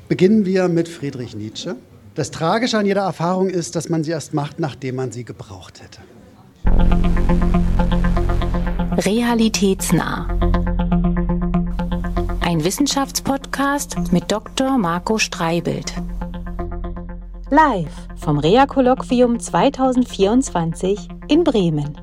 Beginnen wir mit Friedrich Nietzsche. Das Tragische an jeder Erfahrung ist, dass man sie erst macht, nachdem man sie gebraucht hätte. Realitätsnah. Ein Wissenschaftspodcast mit Dr. Marco Streibelt. Live vom Rea-Kolloquium 2024 in Bremen.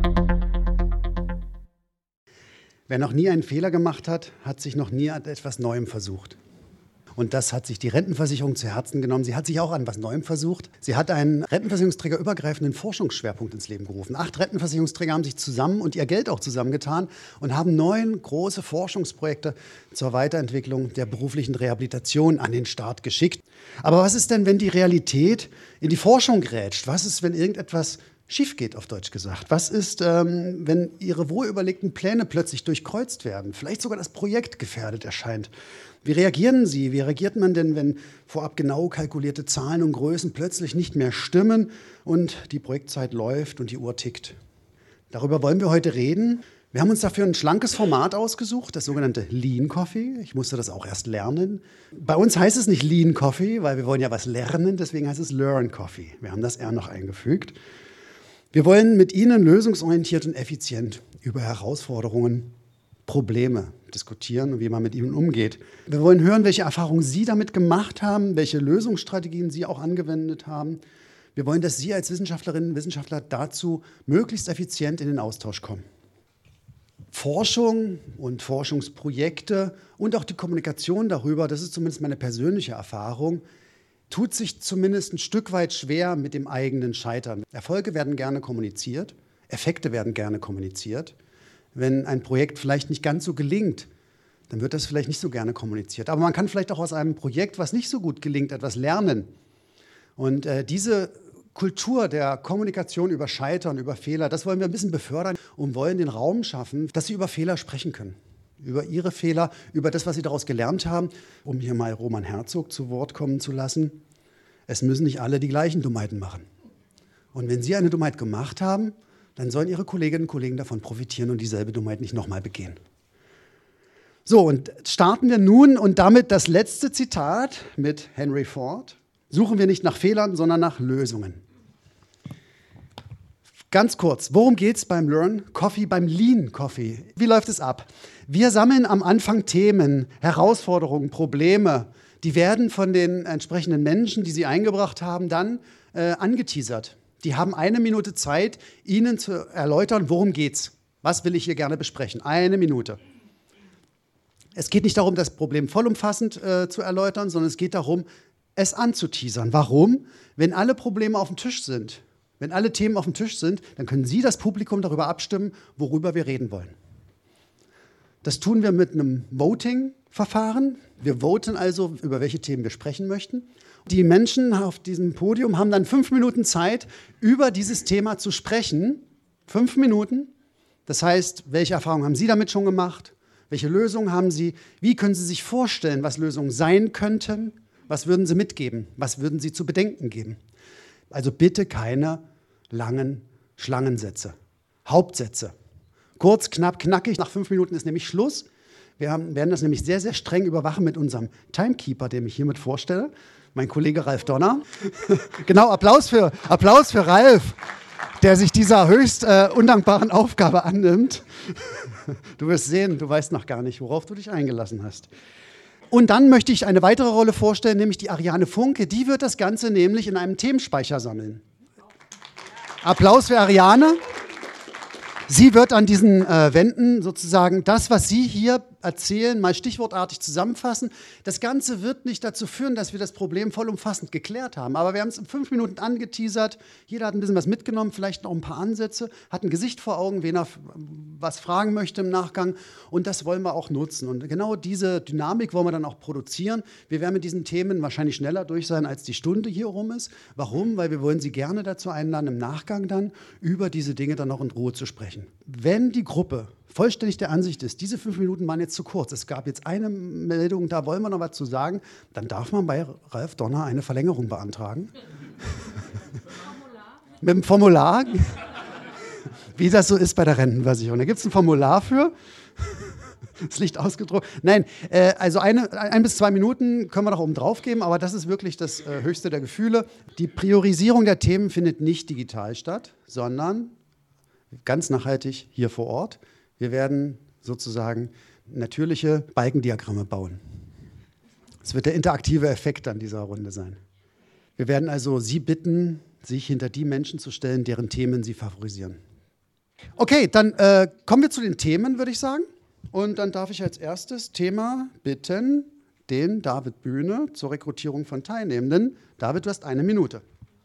Wer noch nie einen Fehler gemacht hat, hat sich noch nie an etwas Neuem versucht. Und das hat sich die Rentenversicherung zu Herzen genommen. Sie hat sich auch an etwas Neuem versucht. Sie hat einen rentenversicherungsträgerübergreifenden Forschungsschwerpunkt ins Leben gerufen. 8 Rentenversicherungsträger haben sich zusammen und ihr Geld auch zusammengetan und haben 9 große Forschungsprojekte zur Weiterentwicklung der beruflichen Rehabilitation an den Start geschickt. Aber was ist denn, wenn die Realität in die Forschung grätscht? Was ist, wenn irgendetwas schief geht, auf Deutsch gesagt? Was ist, wenn Ihre wohlüberlegten Pläne plötzlich durchkreuzt werden? Vielleicht sogar das Projekt gefährdet erscheint. Wie reagieren Sie? Wie reagiert man denn, wenn vorab genau kalkulierte Zahlen und Größen plötzlich nicht mehr stimmen und die Projektzeit läuft und die Uhr tickt? Darüber wollen wir heute reden. Wir haben uns dafür ein schlankes Format ausgesucht, das sogenannte Lean Coffee. Ich musste das auch erst lernen. Bei uns heißt es nicht Lean Coffee, weil wir wollen ja was lernen, deswegen heißt es Learn Coffee. Wir haben das R noch eingefügt. Wir wollen mit Ihnen lösungsorientiert und effizient über Herausforderungen, Probleme diskutieren und wie man mit ihnen umgeht. Wir wollen hören, welche Erfahrungen Sie damit gemacht haben, welche Lösungsstrategien Sie auch angewendet haben. Wir wollen, dass Sie als Wissenschaftlerinnen und Wissenschaftler dazu möglichst effizient in den Austausch kommen. Forschung und Forschungsprojekte und auch die Kommunikation darüber, das ist zumindest meine persönliche Erfahrung, tut sich zumindest ein Stück weit schwer mit dem eigenen Scheitern. Erfolge werden gerne kommuniziert, Effekte werden gerne kommuniziert. Wenn ein Projekt vielleicht nicht ganz so gelingt, dann wird das vielleicht nicht so gerne kommuniziert. Aber man kann vielleicht auch aus einem Projekt, was nicht so gut gelingt, etwas lernen. Und diese Kultur der Kommunikation über Scheitern, über Fehler, das wollen wir ein bisschen befördern und wollen den Raum schaffen, dass Sie über Fehler sprechen können. Über Ihre Fehler, über das, was Sie daraus gelernt haben, um hier mal Roman Herzog zu Wort kommen zu lassen. Es müssen nicht alle die gleichen Dummheiten machen. Und wenn Sie eine Dummheit gemacht haben, dann sollen Ihre Kolleginnen und Kollegen davon profitieren und dieselbe Dummheit nicht nochmal begehen. So, und starten wir nun und damit das letzte Zitat mit Henry Ford. Suchen wir nicht nach Fehlern, sondern nach Lösungen. Ganz kurz, worum geht es beim Learn Coffee, beim Lean Coffee? Wie läuft es ab? Wir sammeln am Anfang Themen, Herausforderungen, Probleme. Die werden von den entsprechenden Menschen, die sie eingebracht haben, dann angeteasert. Die haben 1 Minute Zeit, Ihnen zu erläutern, worum geht's. Was will ich hier gerne besprechen? 1 Minute. Es geht nicht darum, das Problem vollumfassend zu erläutern, sondern es geht darum, es anzuteasern. Warum? Wenn alle Probleme auf dem Tisch sind, wenn alle Themen auf dem Tisch sind, dann können Sie, das Publikum, darüber abstimmen, worüber wir reden wollen. Das tun wir mit einem Voting-Verfahren. Wir voten also, über welche Themen wir sprechen möchten. Die Menschen auf diesem Podium haben dann 5 Minuten Zeit, über dieses Thema zu sprechen. 5 Minuten. Das heißt, welche Erfahrungen haben Sie damit schon gemacht? Welche Lösungen haben Sie? Wie können Sie sich vorstellen, was Lösungen sein könnten? Was würden Sie mitgeben? Was würden Sie zu bedenken geben? Also bitte keine langen Schlangensätze. Hauptsätze. Kurz, knapp, knackig. Nach 5 Minuten ist nämlich Schluss. Wir werden das nämlich sehr, sehr streng überwachen mit unserem Timekeeper, den ich hiermit vorstelle. Mein Kollege Ralf Donner. Genau, Applaus für Ralf, der sich dieser höchst undankbaren Aufgabe annimmt. Du wirst sehen, du weißt noch gar nicht, worauf du dich eingelassen hast. Und dann möchte ich eine weitere Rolle vorstellen, nämlich die Ariane Funke. Die wird das Ganze nämlich in einem Themenspeicher sammeln. Applaus für Ariane. Sie wird an diesen Wänden sozusagen das, was Sie hier erzählen, mal stichwortartig zusammenfassen. Das Ganze wird nicht dazu führen, dass wir das Problem vollumfassend geklärt haben. Aber wir haben es in 5 Minuten angeteasert. Jeder hat ein bisschen was mitgenommen, vielleicht noch ein paar Ansätze, hat ein Gesicht vor Augen, wen er was fragen möchte im Nachgang. Und das wollen wir auch nutzen. Und genau diese Dynamik wollen wir dann auch produzieren. Wir werden mit diesen Themen wahrscheinlich schneller durch sein, als die Stunde hier rum ist. Warum? Weil wir wollen Sie gerne dazu einladen, im Nachgang dann über diese Dinge dann noch in Ruhe zu sprechen. Wenn die Gruppe vollständig der Ansicht ist, diese 5 Minuten waren jetzt zu kurz, es gab jetzt eine Meldung, da wollen wir noch was zu sagen, dann darf man bei Ralf Donner eine Verlängerung beantragen. Mit dem Formular, wie das so ist bei der Rentenversicherung. Da gibt es ein Formular für. das Licht ausgedruckt. Nein, also 1 bis 2 Minuten können wir noch oben drauf geben, aber das ist wirklich das höchste der Gefühle. Die Priorisierung der Themen findet nicht digital statt, sondern ganz nachhaltig hier vor Ort. Wir werden sozusagen natürliche Balkendiagramme bauen. Es wird der interaktive Effekt an dieser Runde sein. Wir werden also Sie bitten, sich hinter die Menschen zu stellen, deren Themen Sie favorisieren. Okay, dann kommen wir zu den Themen, würde ich sagen. Und dann darf ich als erstes Thema bitten, den David Bühne zur Rekrutierung von Teilnehmenden. David, du hast 1 Minute.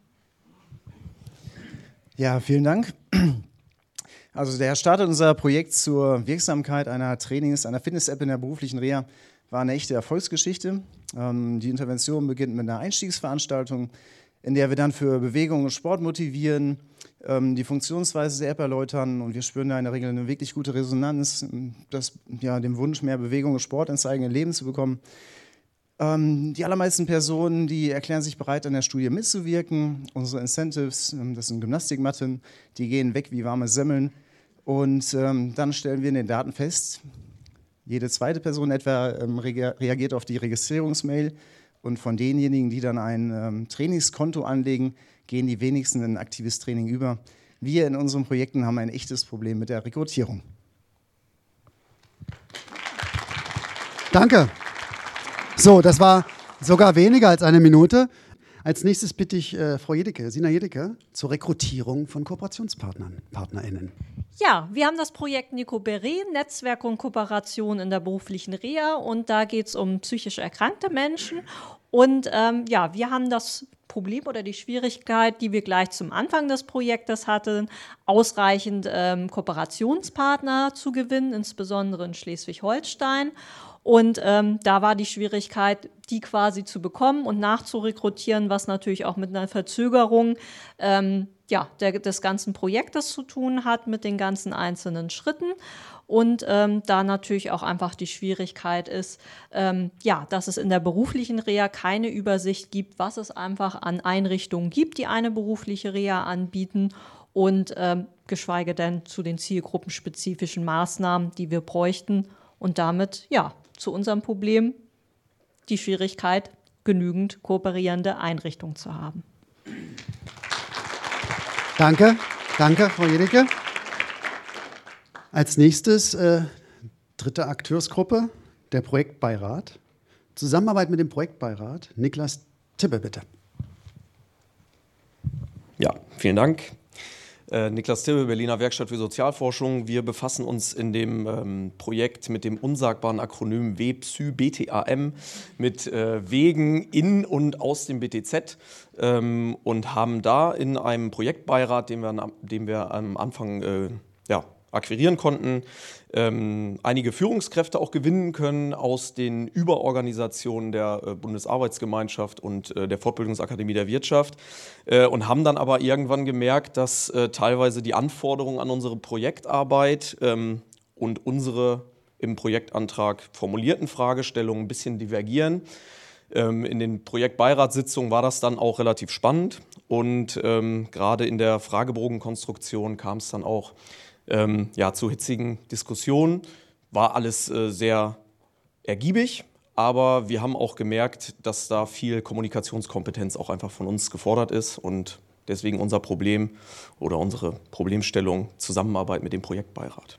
Ja, vielen Dank. Also der Start unser Projekt zur Wirksamkeit einer Fitness-App in der beruflichen Reha war eine echte Erfolgsgeschichte. Die Intervention beginnt mit einer Einstiegsveranstaltung, in der wir dann für Bewegung und Sport motivieren, die Funktionsweise der App erläutern und wir spüren da in der Regel eine wirklich gute Resonanz, dem Wunsch, mehr Bewegung und Sport ins eigene Leben zu bekommen. Die allermeisten Personen, die erklären sich bereit, an der Studie mitzuwirken. Unsere Incentives, das sind Gymnastikmatten, die gehen weg wie warme Semmeln. Und dann stellen wir in den Daten fest, jede zweite Person etwa reagiert auf die Registrierungsmail. Und von denjenigen, die dann ein Trainingskonto anlegen, gehen die wenigsten in ein aktives Training über. Wir in unseren Projekten haben ein echtes Problem mit der Rekrutierung. Danke. So, das war sogar weniger als 1 Minute. Als nächstes bitte ich Frau Jedecke, Sina Jedecke, zur Rekrutierung von PartnerInnen. Ja, wir haben das Projekt Nico Beret, Netzwerk und Kooperation in der beruflichen Reha. Und da geht es um psychisch erkrankte Menschen. Und wir haben das Problem oder die Schwierigkeit, die wir gleich zum Anfang des Projektes hatten, ausreichend Kooperationspartner zu gewinnen, insbesondere in Schleswig-Holstein. Und da war die Schwierigkeit, die quasi zu bekommen und nachzurekrutieren, was natürlich auch mit einer Verzögerung des ganzen Projektes zu tun hat, mit den ganzen einzelnen Schritten. Und da natürlich auch einfach die Schwierigkeit ist, dass es in der beruflichen Reha keine Übersicht gibt, was es einfach an Einrichtungen gibt, die eine berufliche Reha anbieten und geschweige denn zu den zielgruppenspezifischen Maßnahmen, die wir bräuchten und damit zu unserem Problem die Schwierigkeit, genügend kooperierende Einrichtungen zu haben. Danke, Frau Jedecke. Als nächstes dritte Akteursgruppe, der Projektbeirat. Zusammenarbeit mit dem Projektbeirat. Niklas Tibbe, bitte. Ja, vielen Dank. Niklas Tibbe, Berliner Werkstatt für Sozialforschung. Wir befassen uns in dem Projekt mit dem unsagbaren Akronym WPSY, BTAM, mit Wegen in und aus dem BTZ und haben da in einem Projektbeirat, den wir am Anfang akquirieren konnten, einige Führungskräfte auch gewinnen können aus den Überorganisationen der Bundesarbeitsgemeinschaft und der Fortbildungsakademie der Wirtschaft und haben dann aber irgendwann gemerkt, dass teilweise die Anforderungen an unsere Projektarbeit und unsere im Projektantrag formulierten Fragestellungen ein bisschen divergieren. In den Projektbeiratssitzungen war das dann auch relativ spannend und gerade in der Fragebogenkonstruktion kam es dann auch zu hitzigen Diskussionen. War alles sehr ergiebig, aber wir haben auch gemerkt, dass da viel Kommunikationskompetenz auch einfach von uns gefordert ist und deswegen unser Problem oder unsere Problemstellung Zusammenarbeit mit dem Projektbeirat.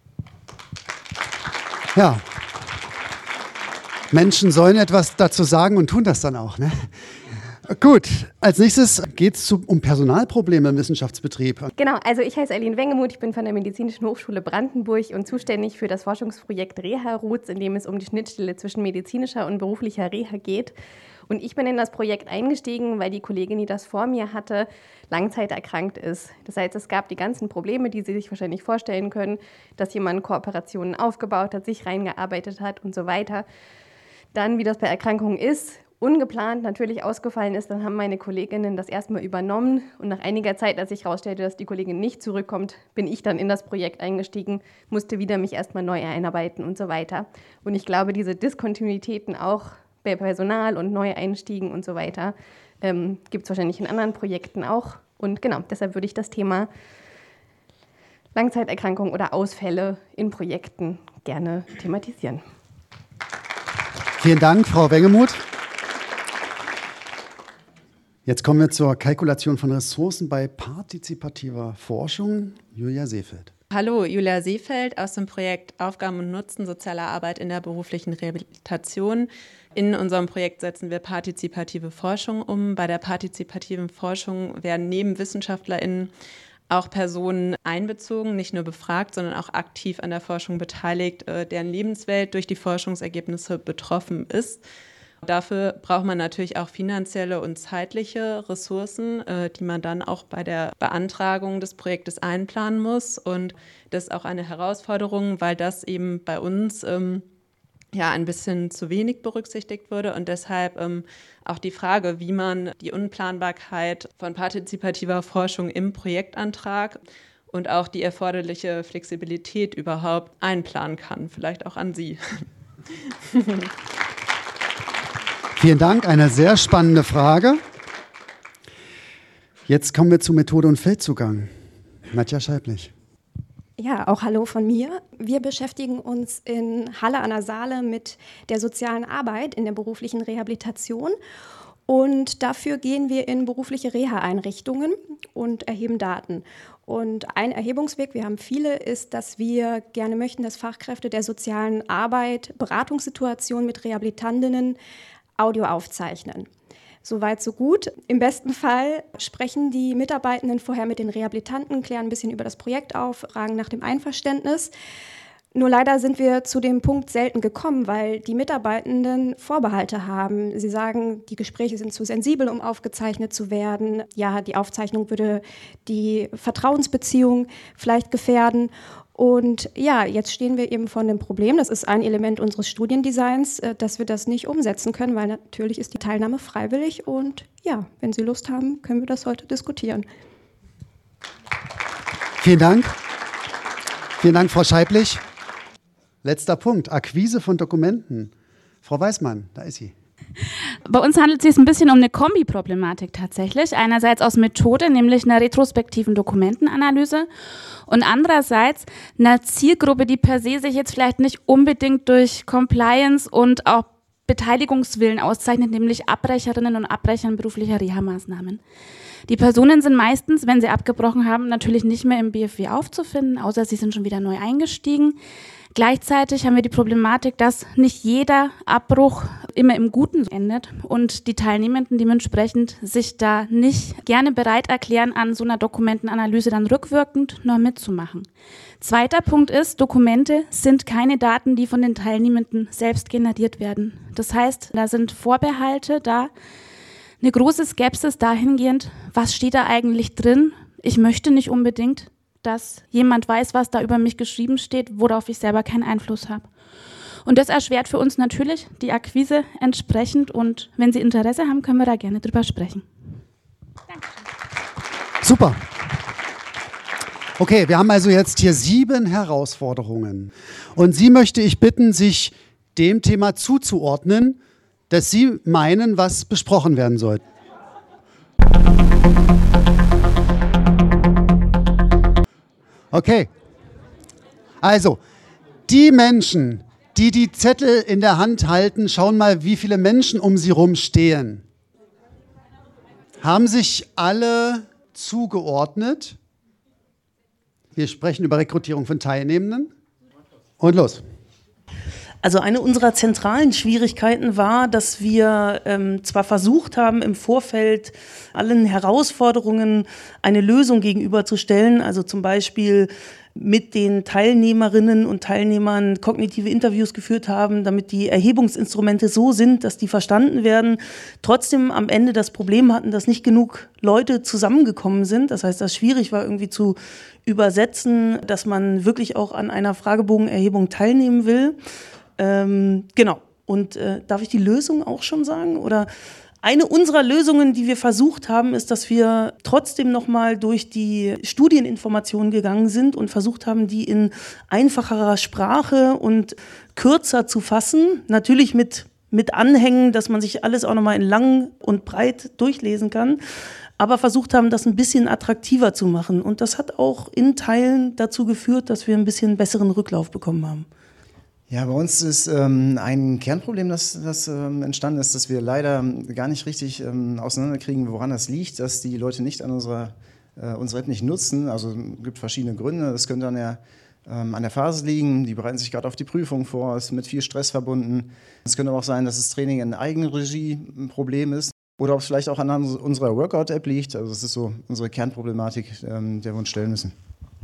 Ja, Menschen sollen etwas dazu sagen und tun das dann auch, ne? Gut, als nächstes geht es um Personalprobleme im Wissenschaftsbetrieb. Genau, also ich heiße Eileen Wengemuth, ich bin von der Medizinischen Hochschule Brandenburg und zuständig für das Forschungsprojekt Reha-Roots, in dem es um die Schnittstelle zwischen medizinischer und beruflicher Reha geht. Und ich bin in das Projekt eingestiegen, weil die Kollegin, die das vor mir hatte, langzeiterkrankt ist. Das heißt, es gab die ganzen Probleme, die Sie sich wahrscheinlich vorstellen können, dass jemand Kooperationen aufgebaut hat, sich reingearbeitet hat und so weiter. Dann, wie das bei Erkrankungen ist, ungeplant natürlich ausgefallen ist, dann haben meine Kolleginnen das erstmal übernommen und nach einiger Zeit, als ich herausstellte, dass die Kollegin nicht zurückkommt, bin ich dann in das Projekt eingestiegen, musste wieder mich erstmal neu einarbeiten und so weiter. Und ich glaube, diese Diskontinuitäten auch bei Personal und Neueinstiegen und so weiter gibt es wahrscheinlich in anderen Projekten auch. Und genau, deshalb würde ich das Thema Langzeiterkrankungen oder Ausfälle in Projekten gerne thematisieren. Vielen Dank, Frau Wengemuth. Jetzt kommen wir zur Kalkulation von Ressourcen bei partizipativer Forschung. Julia Seefeld. Hallo, Julia Seefeld aus dem Projekt Aufgaben und Nutzen sozialer Arbeit in der beruflichen Rehabilitation. In unserem Projekt setzen wir partizipative Forschung um. Bei der partizipativen Forschung werden neben WissenschaftlerInnen auch Personen einbezogen, nicht nur befragt, sondern auch aktiv an der Forschung beteiligt, deren Lebenswelt durch die Forschungsergebnisse betroffen ist. Dafür braucht man natürlich auch finanzielle und zeitliche Ressourcen, die man dann auch bei der Beantragung des Projektes einplanen muss. Und das ist auch eine Herausforderung, weil das eben bei uns ein bisschen zu wenig berücksichtigt wurde. Und deshalb auch die Frage, wie man die Unplanbarkeit von partizipativer Forschung im Projektantrag und auch die erforderliche Flexibilität überhaupt einplanen kann. Vielleicht auch an Sie. Vielen Dank, eine sehr spannende Frage. Jetzt kommen wir zu Methode und Feldzugang. Nadja Scheiblich. Ja, auch hallo von mir. Wir beschäftigen uns in Halle an der Saale mit der sozialen Arbeit in der beruflichen Rehabilitation. Und dafür gehen wir in berufliche Reha-Einrichtungen und erheben Daten. Und ein Erhebungsweg, wir haben viele, ist, dass wir gerne möchten, dass Fachkräfte der sozialen Arbeit Beratungssituationen mit Rehabilitantinnen Audio aufzeichnen. Soweit, so gut. Im besten Fall sprechen die Mitarbeitenden vorher mit den Rehabilitanten, klären ein bisschen über das Projekt auf, fragen nach dem Einverständnis. Nur leider sind wir zu dem Punkt selten gekommen, weil die Mitarbeitenden Vorbehalte haben. Sie sagen, die Gespräche sind zu sensibel, um aufgezeichnet zu werden. Ja, die Aufzeichnung würde die Vertrauensbeziehung vielleicht gefährden. Und ja, jetzt stehen wir eben vor dem Problem, das ist ein Element unseres Studiendesigns, dass wir das nicht umsetzen können, weil natürlich ist die Teilnahme freiwillig und ja, wenn Sie Lust haben, können wir das heute diskutieren. Vielen Dank. Vielen Dank, Frau Scheiblich. Letzter Punkt, Akquise von Dokumenten. Frau Weißmann, da ist sie. Bei uns handelt es sich ein bisschen um eine Kombi-Problematik tatsächlich. Einerseits aus Methode, nämlich einer retrospektiven Dokumentenanalyse und andererseits einer Zielgruppe, die per se sich jetzt vielleicht nicht unbedingt durch Compliance und auch Beteiligungswillen auszeichnet, nämlich Abbrecherinnen und Abbrechern beruflicher Reha-Maßnahmen. Die Personen sind meistens, wenn sie abgebrochen haben, natürlich nicht mehr im BFW aufzufinden, außer sie sind schon wieder neu eingestiegen. Gleichzeitig haben wir die Problematik, dass nicht jeder Abbruch immer im Guten endet und die Teilnehmenden dementsprechend sich da nicht gerne bereit erklären, an so einer Dokumentenanalyse dann rückwirkend noch mitzumachen. Zweiter Punkt ist, Dokumente sind keine Daten, die von den Teilnehmenden selbst generiert werden. Das heißt, da sind Vorbehalte da, eine große Skepsis dahingehend, was steht da eigentlich drin? Ich möchte nicht unbedingt, dass jemand weiß, was da über mich geschrieben steht, worauf ich selber keinen Einfluss habe. Und das erschwert für uns natürlich die Akquise entsprechend und wenn Sie Interesse haben, können wir da gerne drüber sprechen. Dankeschön. Super. Okay, wir haben also jetzt hier 7 Herausforderungen. Und Sie möchte ich bitten, sich dem Thema zuzuordnen, dass Sie meinen, was besprochen werden soll. Okay, also die Menschen, die die Zettel in der Hand halten, schauen mal, wie viele Menschen um sie rum stehen. Haben sich alle zugeordnet? Wir sprechen über Rekrutierung von Teilnehmenden. Und los. Also eine unserer zentralen Schwierigkeiten war, dass wir zwar versucht haben, im Vorfeld allen Herausforderungen eine Lösung gegenüberzustellen, also zum Beispiel mit den Teilnehmerinnen und Teilnehmern kognitive Interviews geführt haben, damit die Erhebungsinstrumente so sind, dass die verstanden werden, trotzdem am Ende das Problem hatten, dass nicht genug Leute zusammengekommen sind. Das heißt, das schwierig war irgendwie zu übersetzen, dass man wirklich auch an einer Fragebogenerhebung teilnehmen will. Genau. Und darf ich die Lösung auch schon sagen? Oder eine unserer Lösungen, die wir versucht haben, ist, dass wir trotzdem nochmal durch die Studieninformationen gegangen sind und versucht haben, die in einfacherer Sprache und kürzer zu fassen. Natürlich mit mit Anhängen, dass man sich alles auch nochmal in lang und breit durchlesen kann, aber versucht haben, das ein bisschen attraktiver zu machen. Und das hat auch in Teilen dazu geführt, dass wir ein bisschen besseren Rücklauf bekommen haben. Ja, bei uns ist ein Kernproblem, das entstanden ist, dass wir leider gar nicht richtig auseinanderkriegen, woran das liegt, dass die Leute nicht an unsere App nicht nutzen. Also es gibt verschiedene Gründe. Das könnte an der Phase liegen, die bereiten sich gerade auf die Prüfung vor, ist mit viel Stress verbunden. Es könnte aber auch sein, dass das Training in Eigenregie ein Problem ist. Oder ob es vielleicht auch an unserer Workout-App liegt. Also das ist so unsere Kernproblematik, der wir uns stellen müssen.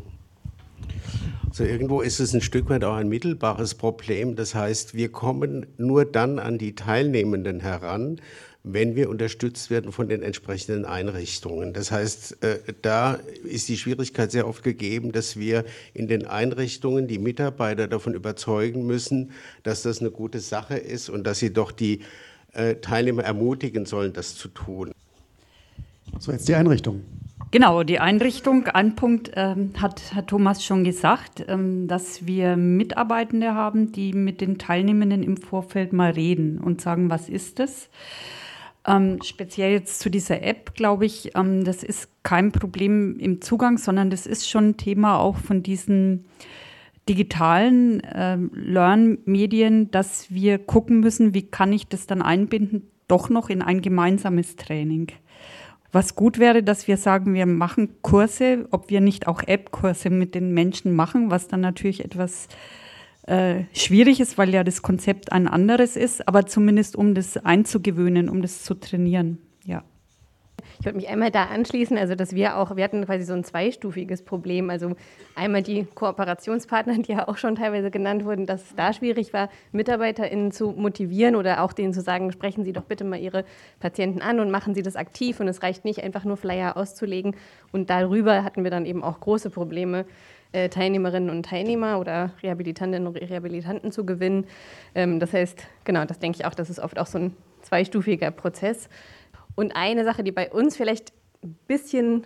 Also irgendwo ist es ein Stück weit auch ein mittelbares Problem. Das heißt, wir kommen nur dann an die Teilnehmenden heran, wenn wir unterstützt werden von den entsprechenden Einrichtungen. Das heißt, da ist die Schwierigkeit sehr oft gegeben, dass wir in den Einrichtungen die Mitarbeiter davon überzeugen müssen, dass das eine gute Sache ist und dass sie doch die Teilnehmer ermutigen sollen, das zu tun. So, jetzt die Einrichtung. Genau, die Einrichtung, ein Punkt hat Thomas schon gesagt, dass wir Mitarbeitende haben, die mit den Teilnehmenden im Vorfeld mal reden und sagen, was ist das? Speziell jetzt zu dieser App, glaube ich, das ist kein Problem im Zugang, sondern das ist schon ein Thema auch von diesen digitalen Lernmedien, dass wir gucken müssen, wie kann ich das dann einbinden, doch noch in ein gemeinsames Training. Was gut wäre, dass wir sagen, wir machen Kurse, ob wir nicht auch App-Kurse mit den Menschen machen, was dann natürlich etwas schwierig ist, weil ja das Konzept ein anderes ist, aber zumindest um das einzugewöhnen, um das zu trainieren, ja. Ich würde mich einmal da anschließen, also dass wir hatten quasi so ein zweistufiges Problem, also einmal die Kooperationspartner, die ja auch schon teilweise genannt wurden, dass es da schwierig war, MitarbeiterInnen zu motivieren oder auch denen zu sagen, sprechen Sie doch bitte mal Ihre Patienten an und machen Sie das aktiv und es reicht nicht, einfach nur Flyer auszulegen und darüber hatten wir dann eben auch große Probleme, Teilnehmerinnen und Teilnehmer oder Rehabilitantinnen und Rehabilitanten zu gewinnen. Das heißt, genau, das denke ich auch, das ist oft auch so ein zweistufiger Prozess. Und eine Sache, die bei uns vielleicht ein bisschen,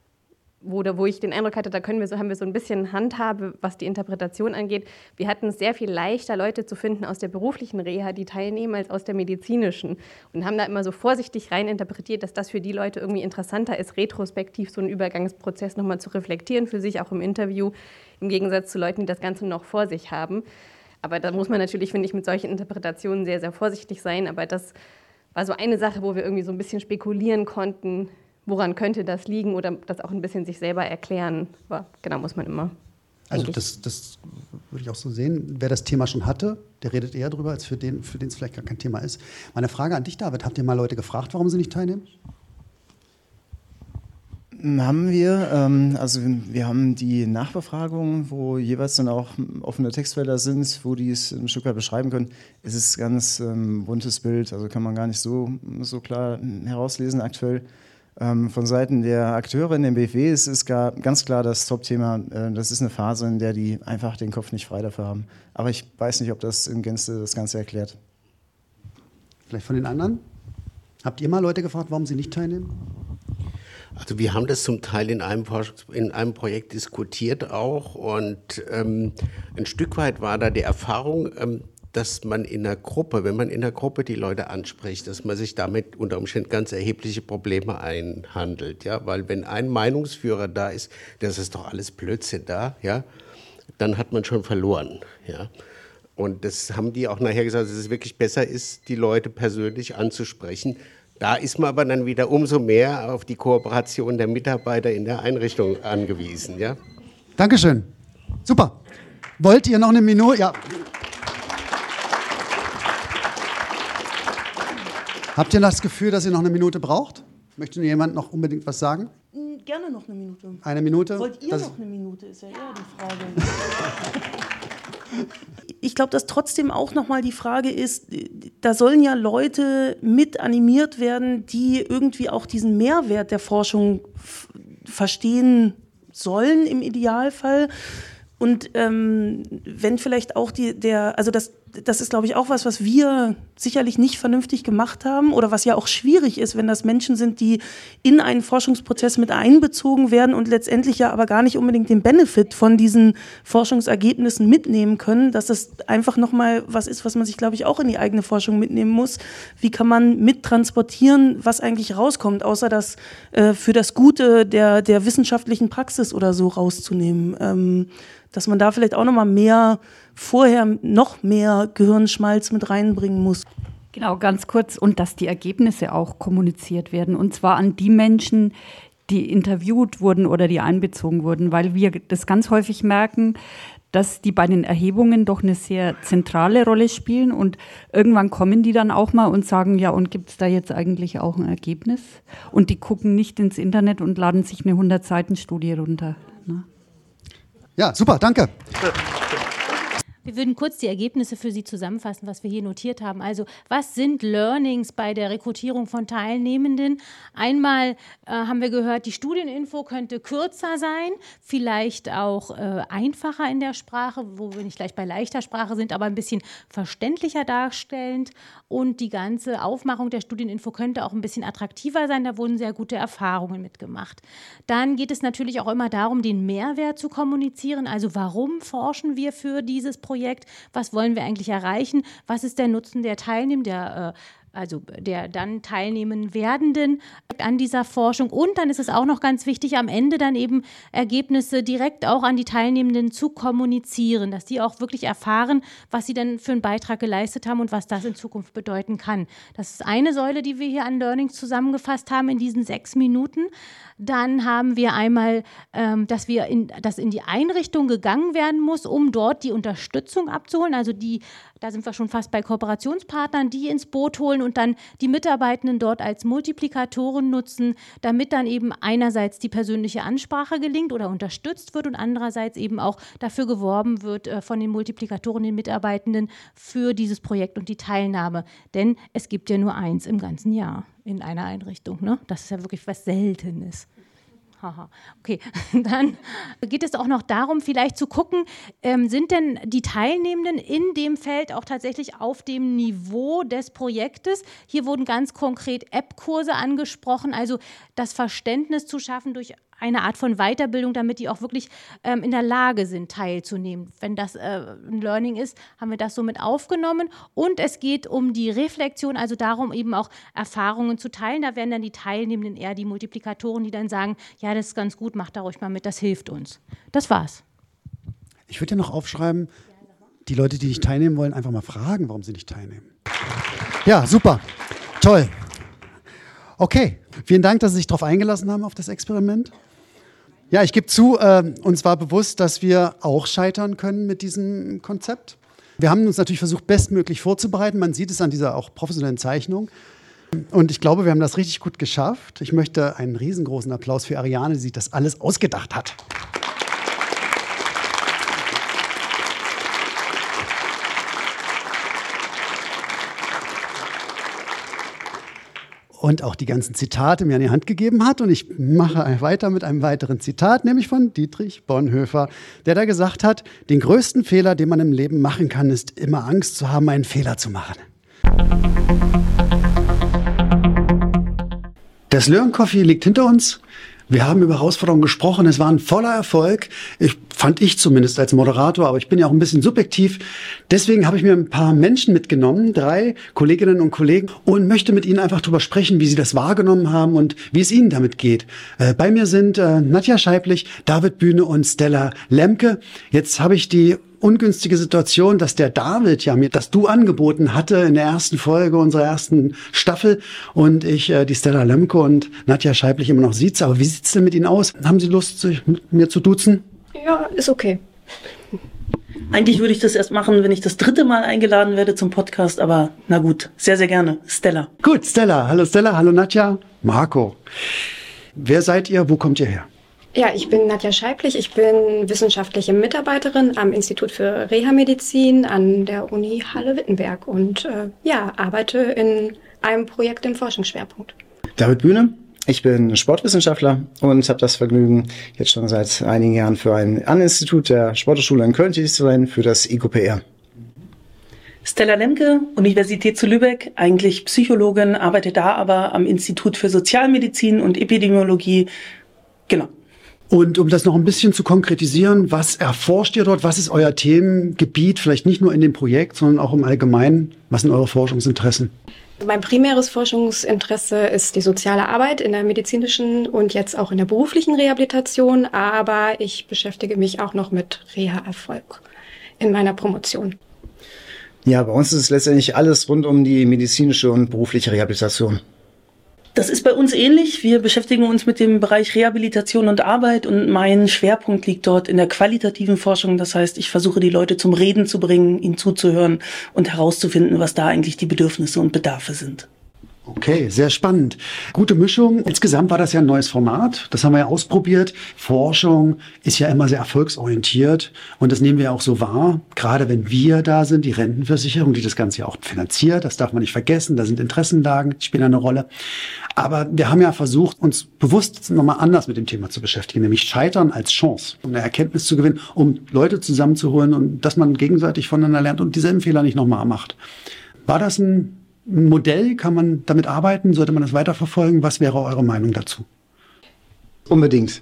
wo ich den Eindruck hatte, haben wir so ein bisschen Handhabe, was die Interpretation angeht. Wir hatten es sehr viel leichter, Leute zu finden aus der beruflichen Reha, die teilnehmen, als aus der medizinischen. Und haben da immer so vorsichtig rein interpretiert, dass das für die Leute irgendwie interessanter ist, retrospektiv so einen Übergangsprozess nochmal zu reflektieren für sich, auch im Interview, im Gegensatz zu Leuten, die das Ganze noch vor sich haben. Aber da muss man natürlich, finde ich, mit solchen Interpretationen sehr, sehr vorsichtig sein. Aber das war so eine Sache, wo wir irgendwie so ein bisschen spekulieren konnten, woran könnte das liegen oder das auch ein bisschen sich selber erklären. Aber genau, muss man immer. Also das würde ich auch so sehen. Wer das Thema schon hatte, der redet eher drüber, als für den es vielleicht gar kein Thema ist. Meine Frage an dich, David, habt ihr mal Leute gefragt, warum sie nicht teilnehmen? Haben wir. Also wir haben die Nachbefragungen, wo jeweils dann auch offene Textfelder sind, wo die es ein Stück weit beschreiben können. Es ist ein ganz buntes Bild, also kann man gar nicht so klar herauslesen aktuell. Von Seiten der Akteure in dem BFW ist es ganz klar das Top-Thema. Das ist eine Phase, in der die einfach den Kopf nicht frei dafür haben. Aber ich weiß nicht, ob das in Gänze das Ganze erklärt. Vielleicht von den anderen? Habt ihr mal Leute gefragt, warum sie nicht teilnehmen? Also wir haben das zum Teil in einem Projekt diskutiert auch und ein Stück weit war da die Erfahrung, dass man in einer Gruppe, wenn man in einer Gruppe die Leute anspricht, dass man sich damit unter Umständen ganz erhebliche Probleme einhandelt, ja, weil wenn ein Meinungsführer da ist, das ist doch alles Blödsinn da, ja, dann hat man schon verloren, ja. Und das haben die auch nachher gesagt, dass es wirklich besser ist, die Leute persönlich anzusprechen. Da ist man aber dann wieder umso mehr auf die Kooperation der Mitarbeiter in der Einrichtung angewiesen. Ja? Dankeschön. Super. Wollt ihr noch eine Minute? Ja. Habt ihr das Gefühl, dass ihr noch eine Minute braucht? Möchte jemand noch unbedingt was sagen? Gerne noch eine Minute. Eine Minute? Wollt ihr noch eine Minute, ist ja eher die Frage. Ich glaube, dass trotzdem auch nochmal die Frage ist, da sollen ja Leute mit animiert werden, die irgendwie auch diesen Mehrwert der Forschung verstehen sollen im Idealfall. Und wenn vielleicht auch das ist, glaube ich, auch was wir sicherlich nicht vernünftig gemacht haben oder was ja auch schwierig ist, wenn das Menschen sind, die in einen Forschungsprozess mit einbezogen werden und letztendlich ja aber gar nicht unbedingt den Benefit von diesen Forschungsergebnissen mitnehmen können, dass das einfach nochmal was ist, was man sich, glaube ich, auch in die eigene Forschung mitnehmen muss. Wie kann man mittransportieren, was eigentlich rauskommt, außer das für das Gute der wissenschaftlichen Praxis oder so rauszunehmen. Dass man da vielleicht auch vorher noch mehr Gehirnschmalz mit reinbringen muss. Genau, ganz kurz. Und dass die Ergebnisse auch kommuniziert werden. Und zwar an die Menschen, die interviewt wurden oder die einbezogen wurden. Weil wir das ganz häufig merken, dass die bei den Erhebungen doch eine sehr zentrale Rolle spielen. Und irgendwann kommen die dann auch mal und sagen, ja, und gibt es da jetzt eigentlich auch ein Ergebnis? Und die gucken nicht ins Internet und laden sich eine 100-Seiten-Studie runter. Ne? Ja, super, danke. Wir würden kurz die Ergebnisse für Sie zusammenfassen, was wir hier notiert haben. Also, was sind Learnings bei der Rekrutierung von Teilnehmenden? Einmal haben wir gehört, die Studieninfo könnte kürzer sein, vielleicht auch einfacher in der Sprache, wo wir nicht gleich bei leichter Sprache sind, aber ein bisschen verständlicher darstellend. Und die ganze Aufmachung der Studieninfo könnte auch ein bisschen attraktiver sein. Da wurden sehr gute Erfahrungen mitgemacht. Dann geht es natürlich auch immer darum, den Mehrwert zu kommunizieren. Also, warum forschen wir für dieses Projekt? Was wollen wir eigentlich erreichen? Was ist der Nutzen der Teilnehmenden, der dann teilnehmen Werdenden an dieser Forschung? Und dann ist es auch noch ganz wichtig, am Ende dann eben Ergebnisse direkt auch an die Teilnehmenden zu kommunizieren, dass die auch wirklich erfahren, was sie denn für einen Beitrag geleistet haben und was das in Zukunft bedeuten kann. Das ist eine Säule, die wir hier an Learnings zusammengefasst haben in diesen 6 Minuten. Dann haben wir einmal, dass in die Einrichtung gegangen werden muss, um dort die Unterstützung abzuholen. Also da sind wir schon fast bei Kooperationspartnern, die ins Boot holen und dann die Mitarbeitenden dort als Multiplikatoren nutzen, damit dann eben einerseits die persönliche Ansprache gelingt oder unterstützt wird und andererseits eben auch dafür geworben wird von den Multiplikatoren, den Mitarbeitenden für dieses Projekt und die Teilnahme. Denn es gibt ja nur eins im ganzen Jahr in einer Einrichtung. Ne? Das ist ja wirklich was Seltenes. Haha. Okay, dann geht es auch noch darum, vielleicht zu gucken, sind denn die Teilnehmenden in dem Feld auch tatsächlich auf dem Niveau des Projektes? Hier wurden ganz konkret App-Kurse angesprochen, also das Verständnis zu schaffen durch eine Art von Weiterbildung, damit die auch wirklich in der Lage sind, teilzunehmen. Wenn das ein Learning ist, haben wir das somit aufgenommen. Und es geht um die Reflexion, also darum, eben auch Erfahrungen zu teilen. Da werden dann die Teilnehmenden eher die Multiplikatoren, die dann sagen, ja, das ist ganz gut, macht da ruhig mal mit, das hilft uns. Das war's. Ich würde ja noch aufschreiben, die Leute, die nicht teilnehmen wollen, einfach mal fragen, warum sie nicht teilnehmen. Ja, super. Toll. Okay, vielen Dank, dass Sie sich darauf eingelassen haben, auf das Experiment. Ja, ich gebe zu, uns war bewusst, dass wir auch scheitern können mit diesem Konzept. Wir haben uns natürlich versucht, bestmöglich vorzubereiten. Man sieht es an dieser auch professionellen Zeichnung. Und ich glaube, wir haben das richtig gut geschafft. Ich möchte einen riesengroßen Applaus für Ariane, die sich das alles ausgedacht hat. Und auch die ganzen Zitate mir an die Hand gegeben hat. Und ich mache weiter mit einem weiteren Zitat, nämlich von Dietrich Bonhoeffer, der da gesagt hat, den größten Fehler, den man im Leben machen kann, ist immer Angst zu haben, einen Fehler zu machen. Das Learn Coffee liegt hinter uns. Wir haben über Herausforderungen gesprochen. Es war ein voller Erfolg. Fand ich zumindest als Moderator, aber ich bin ja auch ein bisschen subjektiv. Deswegen habe ich mir ein paar Menschen mitgenommen, 3 Kolleginnen und Kollegen, und möchte mit ihnen einfach drüber sprechen, wie sie das wahrgenommen haben und wie es ihnen damit geht. Bei mir sind Nadja Scheiblich, David Bühne und Stella Lemke. Jetzt habe ich die ungünstige Situation, dass der David ja mir das Du angeboten hatte in der ersten Folge unserer ersten Staffel und ich die Stella Lemke und Nadja Scheiblich immer noch sieze. Aber wie sieht's denn mit Ihnen aus? Haben Sie Lust, sich mit mir zu duzen? Ja, ist okay. Eigentlich würde ich das erst machen, wenn ich das 3. Mal eingeladen werde zum Podcast, aber na gut, sehr, sehr gerne. Stella. Gut, Stella. Hallo Nadja. Marco. Wer seid ihr? Wo kommt ihr her? Ja, ich bin Nadja Scheiblich. Ich bin wissenschaftliche Mitarbeiterin am Institut für Reha-Medizin an der Uni Halle-Wittenberg und arbeite in einem Projekt im Forschungsschwerpunkt. David Bühne. Ich bin Sportwissenschaftler und habe das Vergnügen, jetzt schon seit einigen Jahren für ein Institut der Sporthochschule in Köln tätig zu sein, für das IQPR. Stella Lemke, Universität zu Lübeck, eigentlich Psychologin, arbeite da aber am Institut für Sozialmedizin und Epidemiologie. Genau. Und um das noch ein bisschen zu konkretisieren, was erforscht ihr dort? Was ist euer Themengebiet? Vielleicht nicht nur in dem Projekt, sondern auch im Allgemeinen. Was sind eure Forschungsinteressen? Mein primäres Forschungsinteresse ist die soziale Arbeit in der medizinischen und jetzt auch in der beruflichen Rehabilitation, aber ich beschäftige mich auch noch mit Reha-Erfolg in meiner Promotion. Ja, bei uns ist es letztendlich alles rund um die medizinische und berufliche Rehabilitation. Das ist bei uns ähnlich. Wir beschäftigen uns mit dem Bereich Rehabilitation und Arbeit und mein Schwerpunkt liegt dort in der qualitativen Forschung. Das heißt, ich versuche die Leute zum Reden zu bringen, ihnen zuzuhören und herauszufinden, was da eigentlich die Bedürfnisse und Bedarfe sind. Okay, sehr spannend. Gute Mischung. Insgesamt war das ja ein neues Format. Das haben wir ja ausprobiert. Forschung ist ja immer sehr erfolgsorientiert und das nehmen wir auch so wahr. Gerade wenn wir da sind, die Rentenversicherung, die das Ganze ja auch finanziert, das darf man nicht vergessen. Da sind Interessenlagen, die spielen eine Rolle. Aber wir haben ja versucht, uns bewusst nochmal anders mit dem Thema zu beschäftigen, nämlich Scheitern als Chance, um eine Erkenntnis zu gewinnen, um Leute zusammenzuholen und dass man gegenseitig voneinander lernt und dieselben Fehler nicht nochmal macht. War das ein Modell? Kann man damit arbeiten? Sollte man das weiterverfolgen? Was wäre eure Meinung dazu? Unbedingt.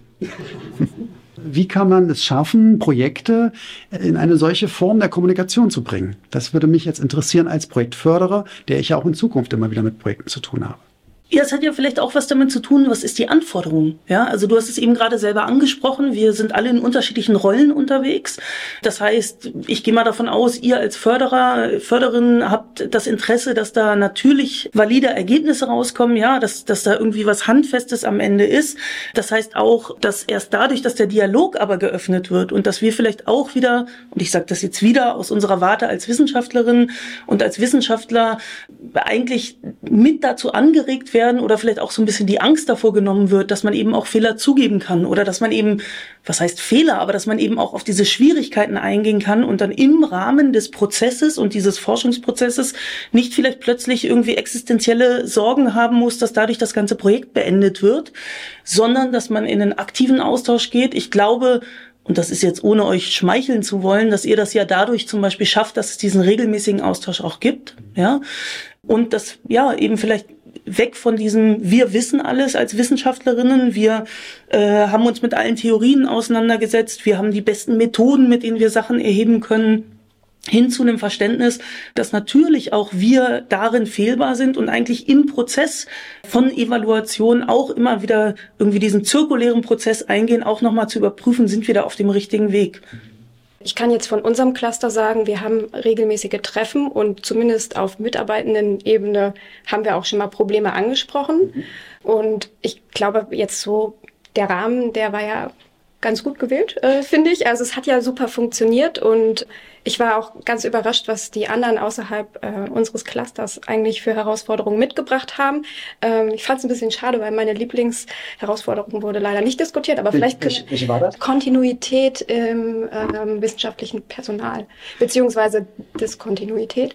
Wie kann man es schaffen, Projekte in eine solche Form der Kommunikation zu bringen? Das würde mich jetzt interessieren als Projektförderer, der ich ja auch in Zukunft immer wieder mit Projekten zu tun habe. Ja, es hat ja vielleicht auch was damit zu tun, was ist die Anforderung? Ja, also du hast es eben gerade selber angesprochen, wir sind alle in unterschiedlichen Rollen unterwegs. Das heißt, ich gehe mal davon aus, ihr als Förderer, Förderin habt das Interesse, dass da natürlich valide Ergebnisse rauskommen, ja, dass da irgendwie was Handfestes am Ende ist. Das heißt auch, dass erst dadurch, dass der Dialog aber geöffnet wird und dass wir vielleicht auch wieder, und ich sage das jetzt wieder aus unserer Warte als Wissenschaftlerin und als Wissenschaftler, eigentlich mit dazu angeregt werden oder vielleicht auch so ein bisschen die Angst davor genommen wird, dass man eben auch Fehler zugeben kann oder dass man eben, was heißt Fehler, aber dass man eben auch auf diese Schwierigkeiten eingehen kann und dann im Rahmen des Prozesses und dieses Forschungsprozesses nicht vielleicht plötzlich irgendwie existenzielle Sorgen haben muss, dass dadurch das ganze Projekt beendet wird, sondern dass man in einen aktiven Austausch geht. Ich glaube, und das ist jetzt ohne euch schmeicheln zu wollen, dass ihr das ja dadurch zum Beispiel schafft, dass es diesen regelmäßigen Austausch auch gibt, ja. Und das, ja, eben vielleicht weg von diesem, wir wissen alles als Wissenschaftlerinnen, wir haben uns mit allen Theorien auseinandergesetzt, wir haben die besten Methoden, mit denen wir Sachen erheben können, hin zu einem Verständnis, dass natürlich auch wir darin fehlbar sind und eigentlich im Prozess von Evaluation auch immer wieder irgendwie diesen zirkulären Prozess eingehen, auch nochmal zu überprüfen, sind wir da auf dem richtigen Weg. Ich kann jetzt von unserem Cluster sagen, wir haben regelmäßige Treffen und zumindest auf Mitarbeitendenebene haben wir auch schon mal Probleme angesprochen. Und ich glaube jetzt so, der Rahmen, der war ja ganz gut gewählt, finde ich. Also es hat ja super funktioniert und ich war auch ganz überrascht, was die anderen außerhalb unseres Clusters eigentlich für Herausforderungen mitgebracht haben. Ich fand es ein bisschen schade, weil meine Lieblingsherausforderung wurde leider nicht diskutiert, aber vielleicht Welche war das? Kontinuität im wissenschaftlichen Personal, beziehungsweise Diskontinuität.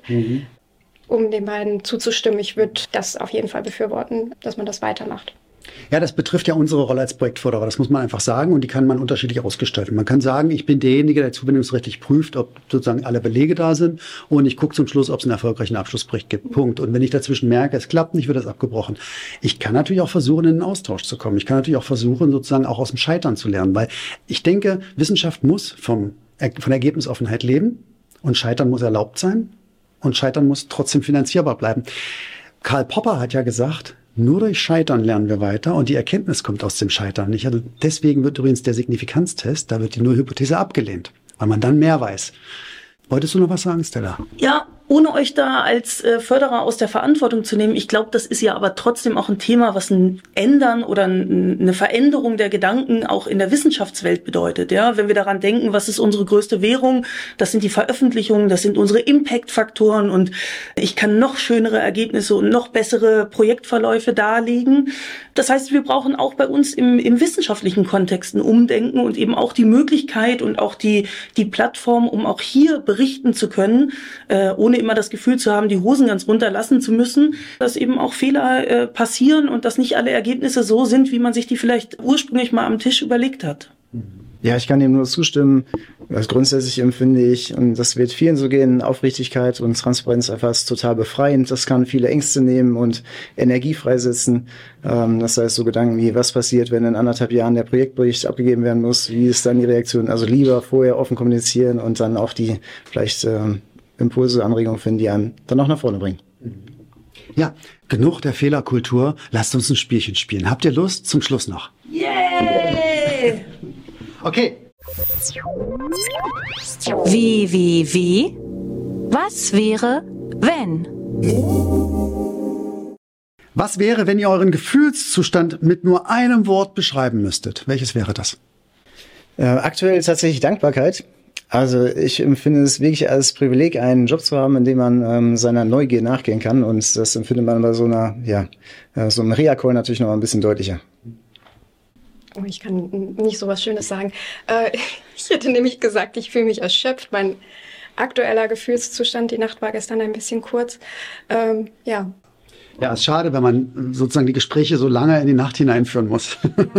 Um den beiden zuzustimmen, ich würde das auf jeden Fall befürworten, dass man das weitermacht. Ja, das betrifft ja unsere Rolle als Projektförderer, das muss man einfach sagen und die kann man unterschiedlich ausgestalten. Man kann sagen, ich bin derjenige, der zuwendungsrechtlich prüft, ob sozusagen alle Belege da sind und ich gucke zum Schluss, ob es einen erfolgreichen Abschlussbericht gibt. Punkt. Und wenn ich dazwischen merke, es klappt nicht, wird das abgebrochen. Ich kann natürlich auch versuchen, in einen Austausch zu kommen. Ich kann natürlich auch versuchen, sozusagen auch aus dem Scheitern zu lernen, weil ich denke, Wissenschaft muss von Ergebnisoffenheit leben und Scheitern muss erlaubt sein und Scheitern muss trotzdem finanzierbar bleiben. Karl Popper hat ja gesagt, nur durch Scheitern lernen wir weiter und die Erkenntnis kommt aus dem Scheitern. Also deswegen wird übrigens der Signifikanztest, da wird die Nullhypothese abgelehnt, weil man dann mehr weiß. Wolltest du noch was sagen, Stella? Ja, ohne euch da als Förderer aus der Verantwortung zu nehmen, ich glaube, das ist ja aber trotzdem auch ein Thema, was ein Ändern oder eine Veränderung der Gedanken auch in der Wissenschaftswelt bedeutet. Ja, wenn wir daran denken, was ist unsere größte Währung, das sind die Veröffentlichungen, das sind unsere Impact-Faktoren und ich kann noch schönere Ergebnisse und noch bessere Projektverläufe darlegen. Das heißt, wir brauchen auch bei uns im wissenschaftlichen Kontext ein Umdenken und eben auch die Möglichkeit und auch die Plattform, um auch hier berichten zu können, ohne immer das Gefühl zu haben, die Hosen ganz runterlassen zu müssen, dass eben auch Fehler passieren und dass nicht alle Ergebnisse so sind, wie man sich die vielleicht ursprünglich mal am Tisch überlegt hat. Ja, ich kann dem nur zustimmen. Also grundsätzlich empfinde ich, und das wird vielen so gehen, Aufrichtigkeit und Transparenz einfach total befreiend. Das kann viele Ängste nehmen und Energie freisetzen. Das heißt, so Gedanken wie, was passiert, wenn in 1,5 Jahren der Projektbericht abgegeben werden muss? Wie ist dann die Reaktion? Also lieber vorher offen kommunizieren und dann auch die vielleicht Impulse, Anregungen finden, die einen dann auch nach vorne bringen. Ja, genug der Fehlerkultur. Lasst uns ein Spielchen spielen. Habt ihr Lust? Zum Schluss noch. Yay! Okay. Wie? Was wäre, wenn? Was wäre, wenn ihr euren Gefühlszustand mit nur einem Wort beschreiben müsstet? Welches wäre das? Aktuell tatsächlich Dankbarkeit. Also ich empfinde es wirklich als Privileg, einen Job zu haben, in dem man seiner Neugier nachgehen kann. Und das empfindet man bei so einer, so einem Reha-Call natürlich noch ein bisschen deutlicher. Oh, ich kann nicht so was Schönes sagen. Ich hätte nämlich gesagt, ich fühle mich erschöpft. Mein aktueller Gefühlszustand, die Nacht war gestern ein bisschen kurz. Ja, ist schade, wenn man sozusagen die Gespräche so lange in die Nacht hineinführen muss.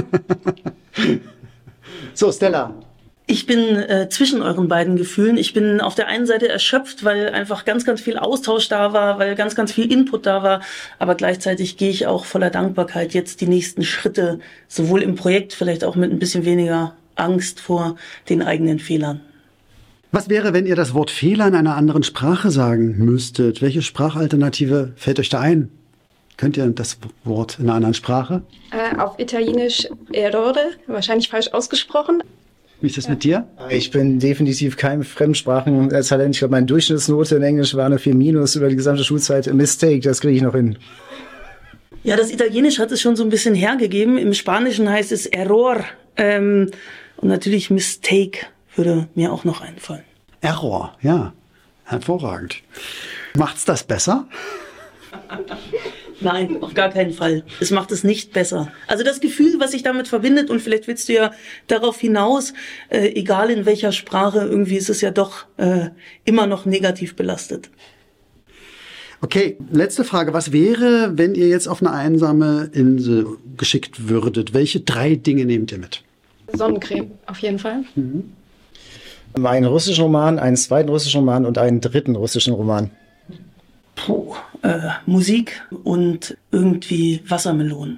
So, Stella. Ich bin zwischen euren beiden Gefühlen. Ich bin auf der einen Seite erschöpft, weil einfach ganz, ganz viel Austausch da war, weil ganz, ganz viel Input da war. Aber gleichzeitig gehe ich auch voller Dankbarkeit jetzt die nächsten Schritte, sowohl im Projekt, vielleicht auch mit ein bisschen weniger Angst vor den eigenen Fehlern. Was wäre, wenn ihr das Wort Fehler in einer anderen Sprache sagen müsstet? Welche Sprachalternative fällt euch da ein? Könnt ihr das Wort in einer anderen Sprache? Auf Italienisch Errore, wahrscheinlich falsch ausgesprochen. Wie ist das mit dir? Ich bin definitiv kein Fremdsprachentalent. Ich glaube, meine Durchschnittsnote in Englisch war eine 4- über die gesamte Schulzeit. Mistake, das kriege ich noch hin. Ja, das Italienisch hat es schon so ein bisschen hergegeben. Im Spanischen heißt es Error. Und natürlich Mistake würde mir auch noch einfallen. Error, ja. Hervorragend. Macht's das besser? Nein, auf gar keinen Fall. Es macht es nicht besser. Also das Gefühl, was sich damit verbindet, und vielleicht willst du ja darauf hinaus, egal in welcher Sprache, irgendwie ist es ja doch immer noch negativ belastet. Okay, letzte Frage. Was wäre, wenn ihr jetzt auf eine einsame Insel geschickt würdet? Welche 3 Dinge nehmt ihr mit? Sonnencreme, auf jeden Fall. Einen russischen Roman, einen zweiten russischen Roman und einen dritten russischen Roman. Musik und irgendwie Wassermelonen.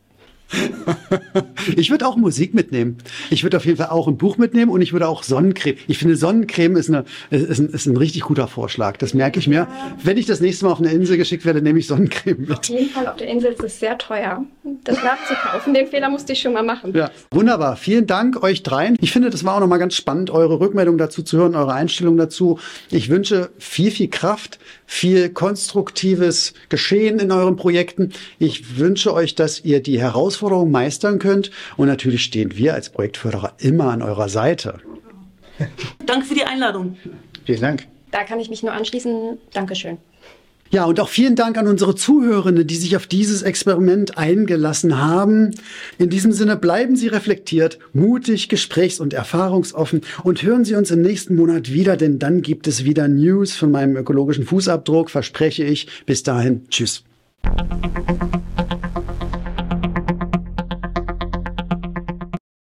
Ich würde auch Musik mitnehmen. Ich würde auf jeden Fall auch ein Buch mitnehmen und ich würde auch Sonnencreme. Ich finde, Sonnencreme ist ein richtig guter Vorschlag. Das merke ich mir. Wenn ich das nächste Mal auf eine Insel geschickt werde, nehme ich Sonnencreme mit. Auf jeden Fall, auf der Insel ist es sehr teuer, das nachzukaufen. Den Fehler musste ich schon mal machen. Ja, wunderbar. Vielen Dank euch dreien. Ich finde, das war auch nochmal ganz spannend, eure Rückmeldung dazu zu hören, eure Einstellung dazu. Ich wünsche viel, viel Kraft, viel konstruktives Geschehen in euren Projekten. Ich wünsche euch, dass ihr die Herausforderungen meistern könnt. Und natürlich stehen wir als Projektförderer immer an eurer Seite. Danke für die Einladung. Vielen Dank. Da kann ich mich nur anschließen. Dankeschön. Ja, und auch vielen Dank an unsere Zuhörenden, die sich auf dieses Experiment eingelassen haben. In diesem Sinne bleiben Sie reflektiert, mutig, gesprächs- und erfahrungsoffen und hören Sie uns im nächsten Monat wieder, denn dann gibt es wieder News von meinem ökologischen Fußabdruck, verspreche ich. Bis dahin, tschüss.